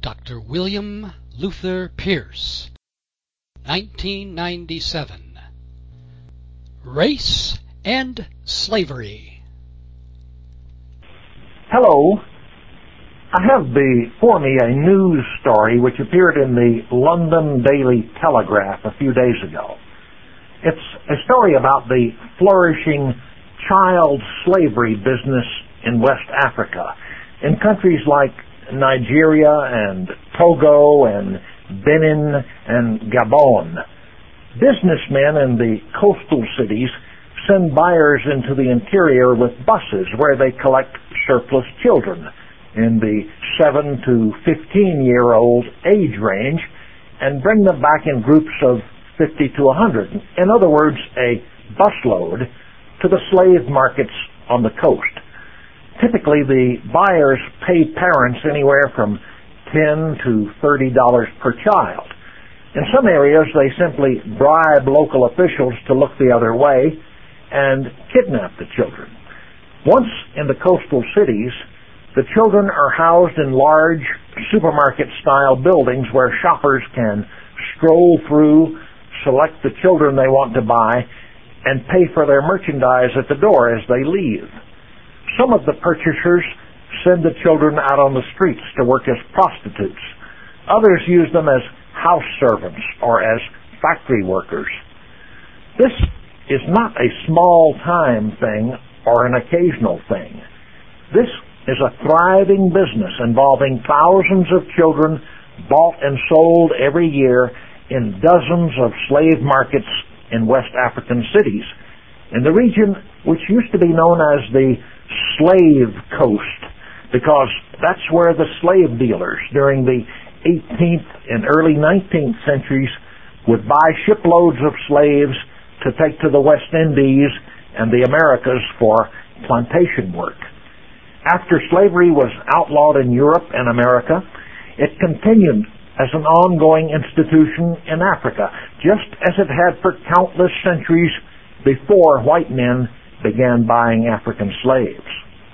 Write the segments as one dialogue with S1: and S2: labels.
S1: Dr. William Luther Pierce, 1997. Race and Slavery.
S2: Hello. I have before me a news story which appeared in the London Daily Telegraph a few days ago. It's a story about the flourishing child slavery business in West Africa, in countries like Nigeria and Togo and Benin and Gabon. Businessmen in the coastal cities send buyers into the interior with buses where they collect surplus children in the 7 to 15-year-old age range and bring them back in groups of 50 to 100. In other words, a busload to the slave markets on the coast. Typically, the buyers pay parents anywhere from $10 to $30 per child. In some areas, they simply bribe local officials to look the other way and kidnap the children. Once in the coastal cities, the children are housed in large supermarket-style buildings where shoppers can stroll through, select the children they want to buy, and pay for their merchandise at the door as they leave. Some of the purchasers send the children out on the streets to work as prostitutes. Others use them as house servants or as factory workers. This is not a small-time thing or an occasional thing. This is a thriving business involving thousands of children bought and sold every year in dozens of slave markets in West African cities, in the region which used to be known as the Slave Coast, because that's where the slave dealers during the 18th and early 19th centuries would buy shiploads of slaves to take to the West Indies and the Americas for plantation work. After slavery was outlawed in Europe and America, it continued as an ongoing institution in Africa, just as it had for countless centuries before white men began buying African slaves.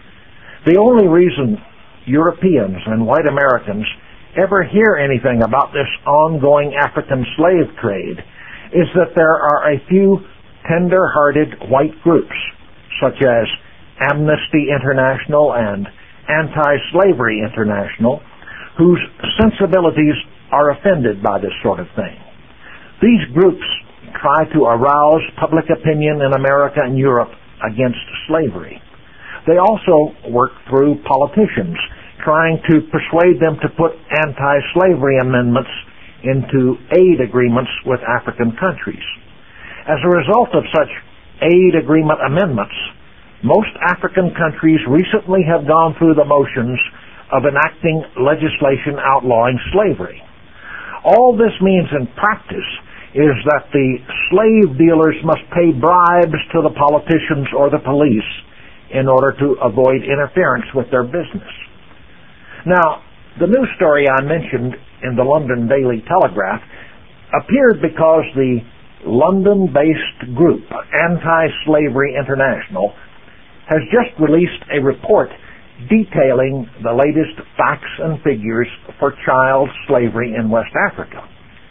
S2: The only reason Europeans and white Americans ever hear anything about this ongoing African slave trade is that there are a few tender-hearted white groups, such as Amnesty International and Anti-Slavery International, whose sensibilities are offended by this sort of thing. These groups try to arouse public opinion in America and Europe against slavery. They also work through politicians, trying to persuade them to put anti-slavery amendments into aid agreements with African countries. As a result of such aid agreement amendments, most African countries recently have gone through the motions of enacting legislation outlawing slavery. All this means in practice is that the slave dealers must pay bribes to the politicians or the police in order to avoid interference with their business. Now, the news story I mentioned in the London Daily Telegraph appeared because the London-based group, Anti-Slavery International, has just released a report detailing the latest facts and figures for child slavery in West Africa.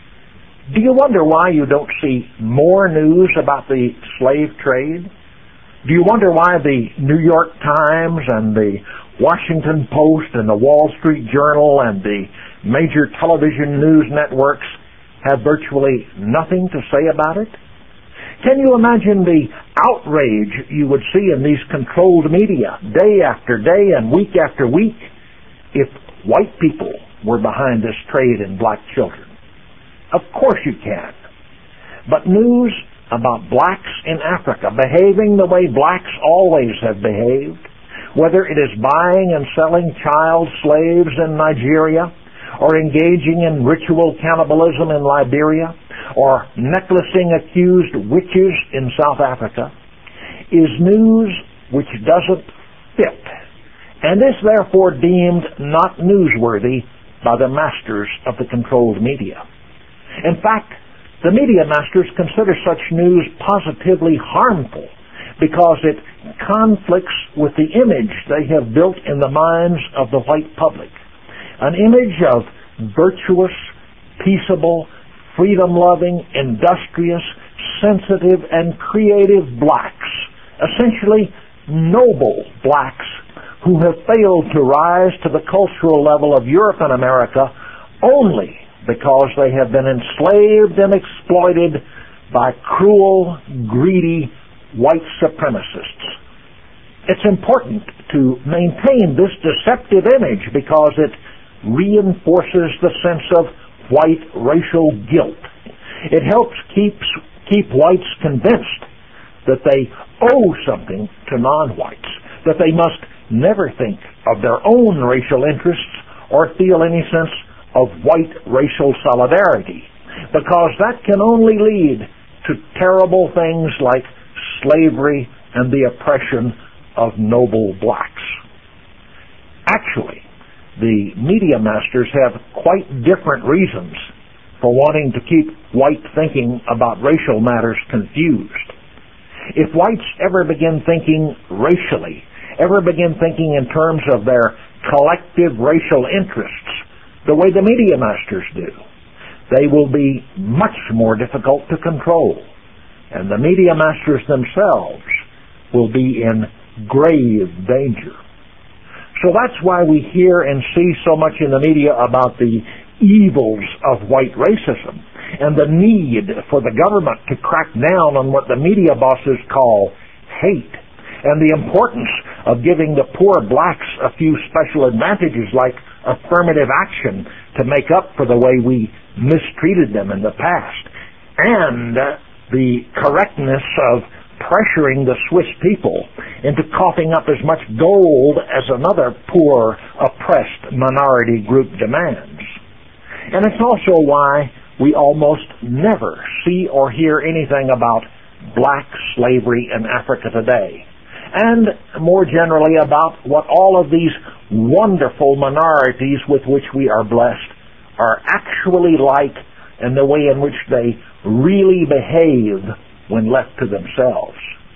S2: Do you wonder why you don't see more news about the slave trade? Do you wonder why the New York Times and the Washington Post and the Wall Street Journal and the major television news networks have virtually nothing to say about it? Can you imagine the outrage you would see in these controlled media day after day and week after week if white people were behind this trade in black children? Of course you can. But news about blacks in Africa behaving the way blacks always have behaved, whether it is buying and selling child slaves in Nigeria, or engaging in ritual cannibalism in Liberia, or necklacing accused witches in South Africa, is news which doesn't fit, and is therefore deemed not newsworthy by the masters of the controlled media. In fact, the media masters consider such news positively harmful because it conflicts with the image they have built in the minds of the white public, an image of virtuous, peaceable, freedom-loving, industrious, sensitive, and creative blacks, essentially noble blacks who have failed to rise to the cultural level of Europe and America only because they have been enslaved and exploited by cruel, greedy, white supremacists. It's important to maintain this deceptive image because it reinforces the sense of white racial guilt. It helps keep whites convinced that they owe something to non-whites, that they must never think of their own racial interests or feel any sense of white racial solidarity, because that can only lead to terrible things like slavery and the oppression of noble blacks. Actually, the media masters have quite different reasons for wanting to keep white thinking about racial matters confused. If whites ever begin thinking racially, ever begin thinking in terms of their collective racial interests, the way the media masters do, they will be much more difficult to control, and the media masters themselves will be in grave danger. So that's why we hear and see so much in the media about the evils of white racism and the need for the government to crack down on what the media bosses call hate, and the importance of giving the poor blacks a few special advantages like affirmative action to make up for the way we mistreated them in the past, and the correctness of pressuring the Swiss people into coughing up as much gold as another poor, oppressed minority group demands. And it's also why we almost never see or hear anything about black slavery in Africa today, and more generally about what all of these wonderful minorities with which we are blessed are actually like and the way in which they really behave when left to themselves.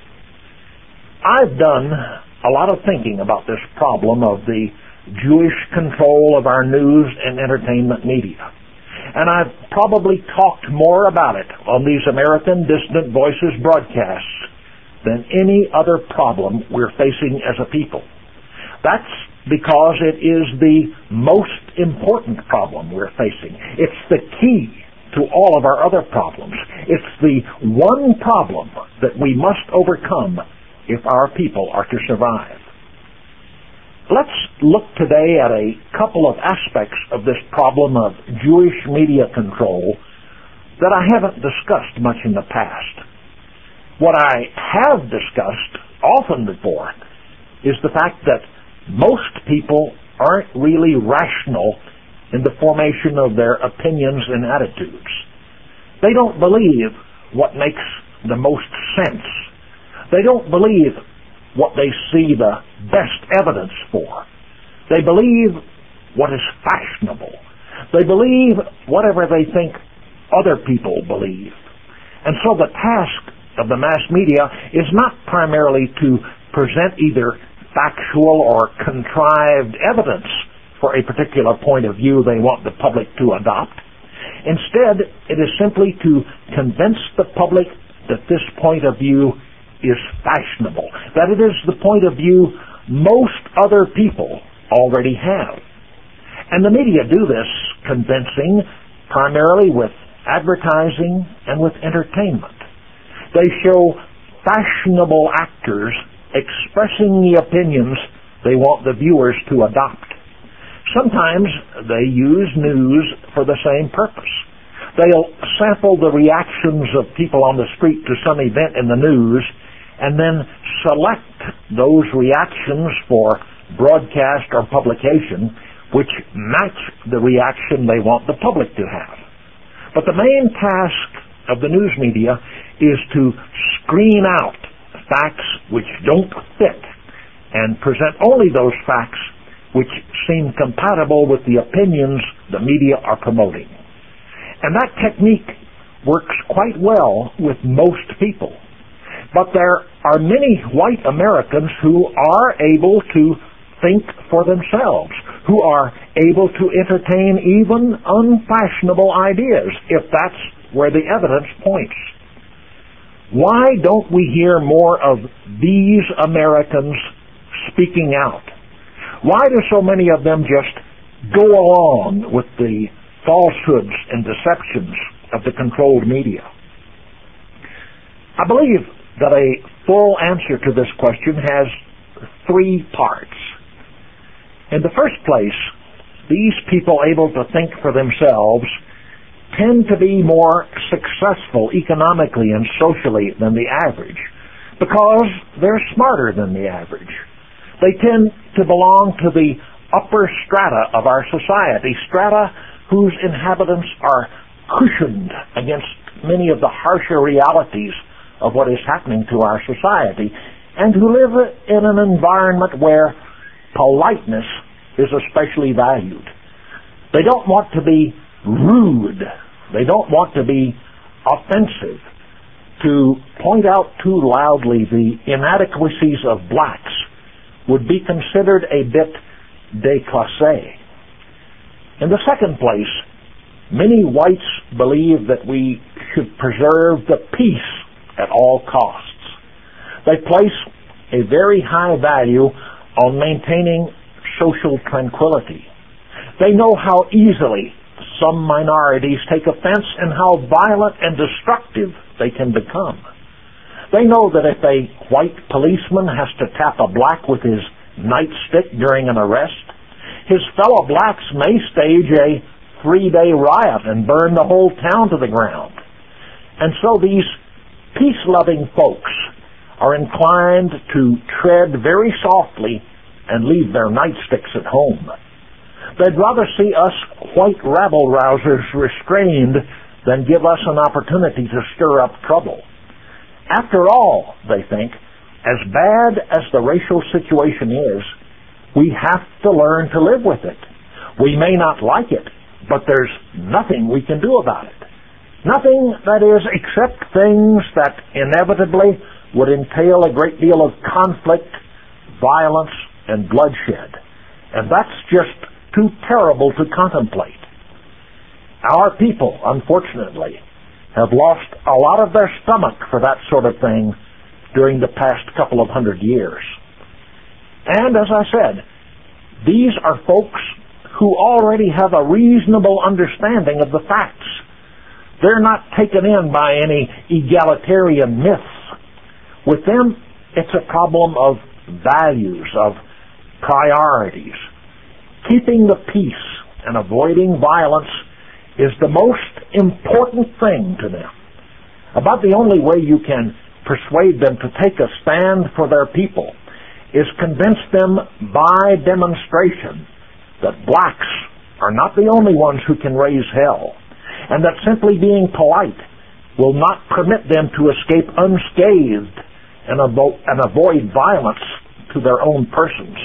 S2: I've done a lot of thinking about this problem of the Jewish control of our news and entertainment media, and I've probably talked more about it on these American Dissident Voices broadcasts than any other problem we're facing as a people. That's because it is the most important problem we're facing. It's the key to all of our other problems. It's the one problem that we must overcome if our people are to survive. Let's look today at a couple of aspects of this problem of Jewish media control that I haven't discussed much in the past. What I have discussed often before is the fact that most people aren't really rational in the formation of their opinions and attitudes. They don't believe what makes the most sense. They don't believe what they see the best evidence for. They believe what is fashionable. They believe whatever they think other people believe. And so the task of the mass media is not primarily to present either factual or contrived evidence for a particular point of view they want the public to adopt. Instead, it is simply to convince the public that this point of view is fashionable, that it is the point of view most other people already have. And the media do this convincing primarily with advertising and with entertainment. They show fashionable actors expressing the opinions they want the viewers to adopt. Sometimes they use news for the same purpose. They'll sample the reactions of people on the street to some event in the news and then select those reactions for broadcast or publication which match the reaction they want the public to have. But the main task of the news media is to screen out facts which don't fit and present only those facts which seem compatible with the opinions the media are promoting. And that technique works quite well with most people. But there are many white Americans who are able to think for themselves, who are able to entertain even unfashionable ideas, if that's where the evidence points. Why don't we hear more of these Americans speaking out? Why do so many of them just go along with the falsehoods and deceptions of the controlled media? I believe that a full answer to this question has three parts. In the first place, these people able to think for themselves tend to be more successful economically and socially than the average because they're smarter than the average. They tend to belong to the upper strata of our society, strata whose inhabitants are cushioned against many of the harsher realities of what is happening to our society, and who live in an environment where politeness is especially valued. They don't want to be rude. They don't want to be offensive. To point out too loudly the inadequacies of blacks would be considered a bit déclassé. In the second place, many whites believe that we should preserve the peace at all costs. They place a very high value on maintaining social tranquility. They know how easily some minorities take offense and how violent and destructive they can become. They know that if a white policeman has to tap a black with his nightstick during an arrest, his fellow blacks may stage a 3-day riot and burn the whole town to the ground. And so these peace-loving folks are inclined to tread very softly and leave their nightsticks at home. They'd rather see us white rabble-rousers restrained than give us an opportunity to stir up trouble. After all, they think, as bad as the racial situation is, we have to learn to live with it. We may not like it, but there's nothing we can do about it. Nothing, that is, except things that inevitably would entail a great deal of conflict, violence, and bloodshed. And that's just too terrible to contemplate. Our people, unfortunately, have lost a lot of their stomach for that sort of thing during the past couple of 100 years. And as I said, these are folks who already have a reasonable understanding of the facts. They're not taken in by any egalitarian myths. With them, it's a problem of values, of priorities. Keeping the peace and avoiding violence is the most important thing to them. About the only way you can persuade them to take a stand for their people is convince them by demonstration that blacks are not the only ones who can raise hell, and that simply being polite will not permit them to escape unscathed and avoid violence to their own persons.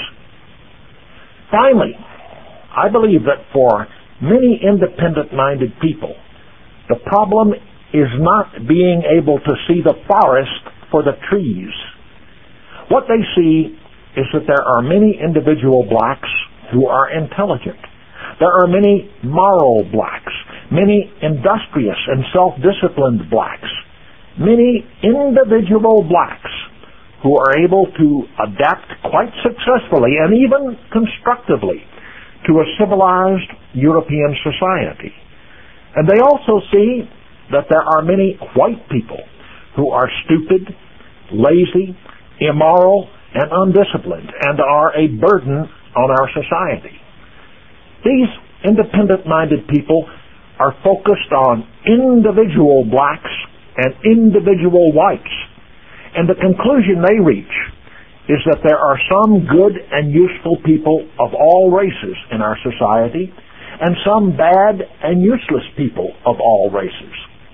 S2: Finally, I believe that for many independent-minded people, the problem is not being able to see the forest for the trees. What they see is that there are many individual blacks who are intelligent. There are many moral blacks, many industrious and self-disciplined blacks, many individual blacks who are able to adapt quite successfully and even constructively to a civilized European society. And they also see that there are many white people who are stupid, lazy, immoral, and undisciplined, and are a burden on our society. These independent-minded people are focused on individual blacks and individual whites, and the conclusion they reach is that there are some good and useful people of all races in our society, and some bad and useless people of all races.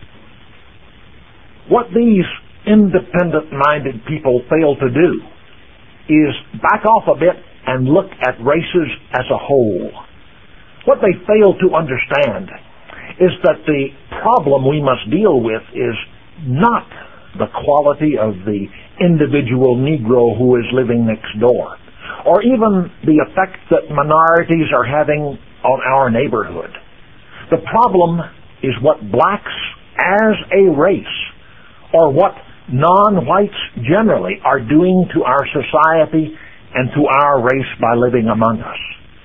S2: What these independent-minded people fail to do is back off a bit and look at races as a whole. What they fail to understand is that the problem we must deal with is not the quality of the individual Negro who is living next door, or even the effect that minorities are having on our neighborhood. The problem is what blacks as a race, or what non-whites generally, are doing to our society and to our race by living among us.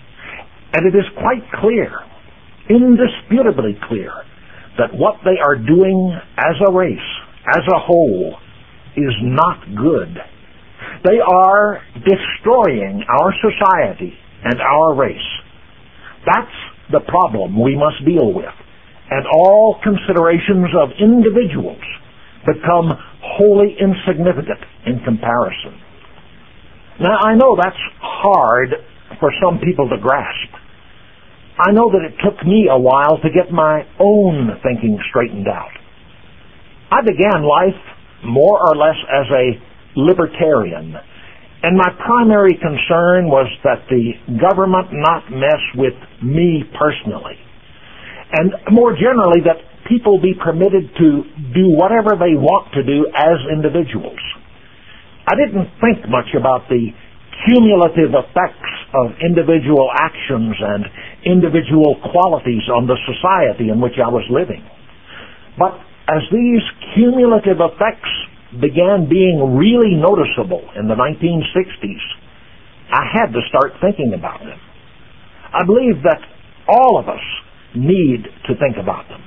S2: And it is quite clear, indisputably clear, that what they are doing as a race, as a whole, is not good. They are destroying our society and our race. That's the problem we must deal with. And all considerations of individuals become wholly insignificant in comparison. Now, I know that's hard for some people to grasp. I know that it took me a while to get my own thinking straightened out. I began life more or less as a libertarian, and my primary concern was that the government not mess with me personally, and more generally that people be permitted to do whatever they want to do as individuals. I didn't think much about the cumulative effects of individual actions and individual qualities on the society in which I was living. But as these cumulative effects began being really noticeable in the 1960s, I had to start thinking about them. I believe that all of us need to think about them.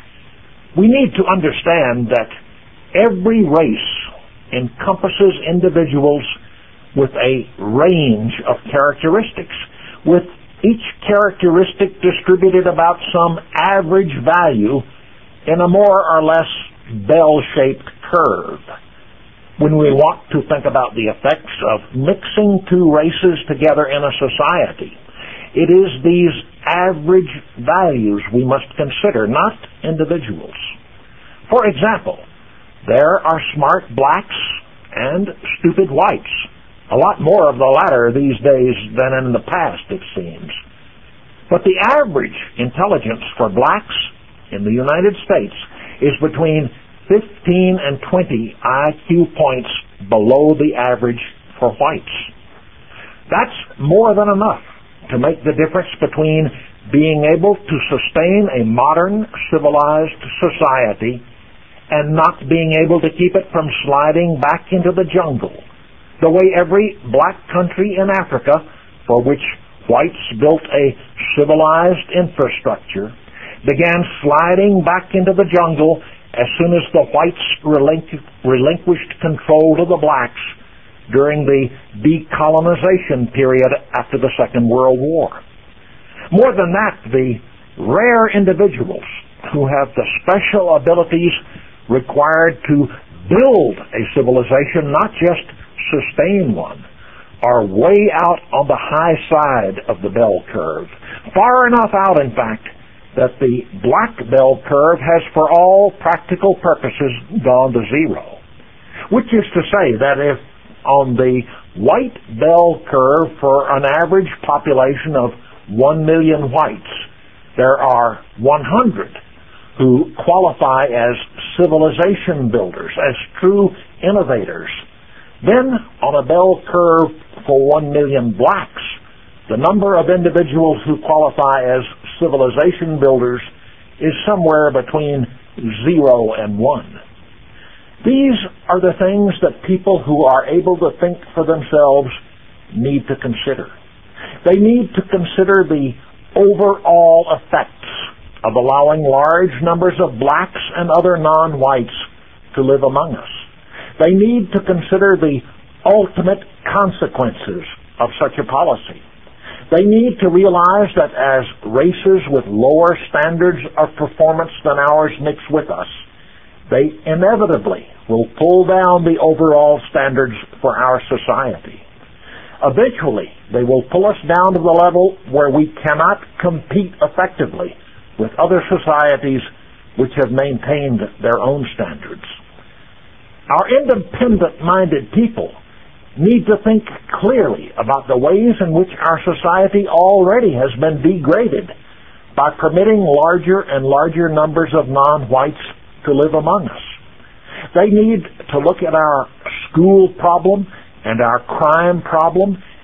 S2: We need to understand that every race encompasses individuals with a range of characteristics, with each characteristic distributed about some average value in a more or less bell-shaped curve. When we want to think about the effects of mixing two races together in a society, it is these average values we must consider, not individuals. For example, there are smart blacks and stupid whites. A lot more of the latter these days than in the past, it seems. But the average intelligence for blacks in the United States is between 15 and 20 IQ points below the average for whites. That's more than enough to make the difference between being able to sustain a modern, civilized society and not being able to keep it from sliding back into the jungle, the way every black country in Africa, for which whites built a civilized infrastructure, began sliding back into the jungle as soon as the whites relinquished control to the blacks during the decolonization period after the Second World War. More than that, the rare individuals who have the special abilities required to build a civilization, not just sustain one, are way out on the high side of the bell curve. Far enough out, in fact, that the black bell curve has for all practical purposes gone to zero. Which is to say that if on the white bell curve for an average population of 1 million whites, there are 100 who qualify as civilization builders, as true innovators, then on a bell curve for 1 million blacks, the number of individuals who qualify as civilization builders is somewhere between 0 and 1. These are the things that people who are able to think for themselves need to consider. They need to consider the overall effects of allowing large numbers of blacks and other non-whites to live among us. They need to consider the ultimate consequences of such a policy. They need to realize that as races with lower standards of performance than ours mix with us, they inevitably will pull down the overall standards for our society. Eventually, they will pull us down to the level where we cannot compete effectively with other societies which have maintained their own standards. Our independent-minded people need to think clearly about the ways in which our society already has been degraded by permitting larger and larger numbers of non-whites to live among us. They need to look at our school problem and our crime problem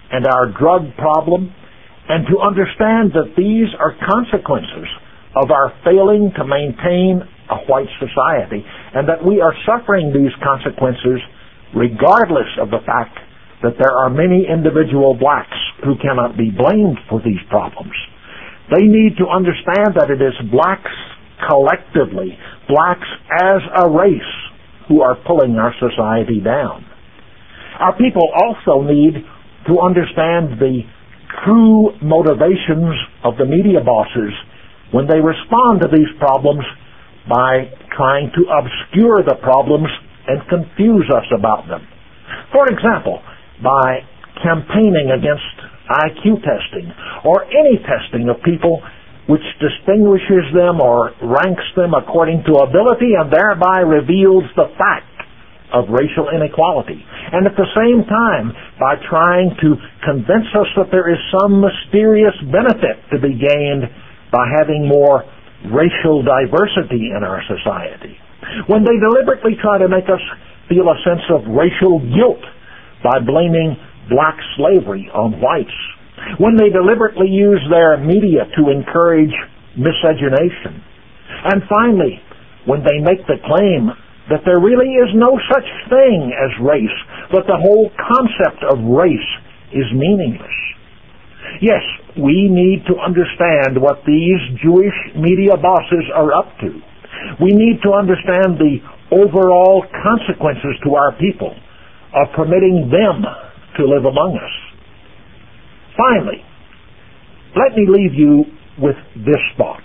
S2: and our drug problem, and to understand that these are consequences of our failing to maintain a white society, and that we are suffering these consequences regardless of the fact that there are many individual blacks who cannot be blamed for these problems. They need to understand that it is blacks collectively, blacks as a race, who are pulling our society down. Our people also need to understand the true motivations of the media bosses when they respond to these problems by trying to obscure the problems and confuse us about them. For example, by campaigning against IQ testing or any testing of people which distinguishes them or ranks them according to ability and thereby reveals the fact of racial inequality. And at the same time, by trying to convince us that there is some mysterious benefit to be gained by having more racial diversity in our society. When they deliberately try to make us feel a sense of racial guilt by blaming black slavery on whites. When they deliberately use their media to encourage miscegenation. And finally, when they make the claim that there really is no such thing as race, that the whole concept of race is meaningless. Yes, we need to understand what these Jewish media bosses are up to. We need to understand the overall consequences to our people of permitting them to live among us. Finally, let me leave you with this thought.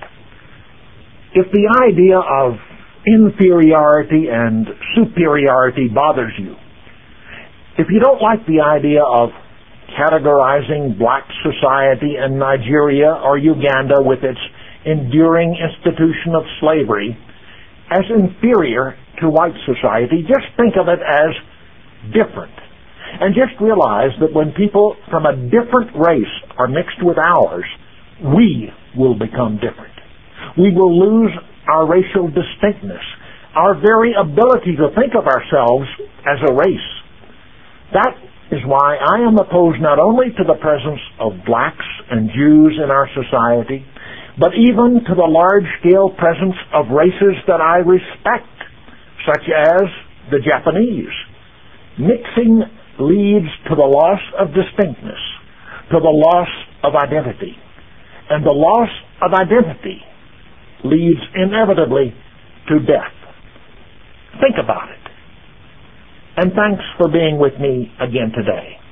S2: If the idea of inferiority and superiority bothers you, if you don't like the idea of categorizing black society in Nigeria or Uganda with its enduring institution of slavery as inferior to white society, just think of it as different. And just realize that when people from a different race are mixed with ours, we will become different. We will lose our racial distinctness, our very ability to think of ourselves as a race. That is why I am opposed not only to the presence of blacks and Jews in our society, but even to the large-scale presence of races that I respect, such as the Japanese. Mixing leads to the loss of distinctness, to the loss of identity. And the loss of identity leads inevitably to death. Think about it. And thanks for being with me again today.